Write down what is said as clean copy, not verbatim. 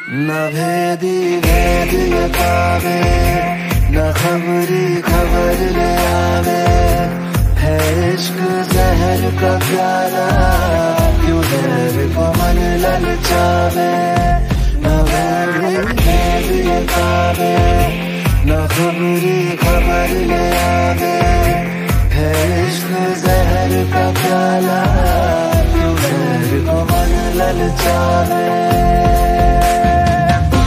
न भेदी भेद ये पावे, न खबरी खबर ले आवे। है इश्क जहर का प्याला, क्यों जहर को मन ललचावे। न भेदी भेद ये पावे, न खबरी खबर ले आवे। है इश्क जहर का प्याला, क्यों जहर को मन ललचावे।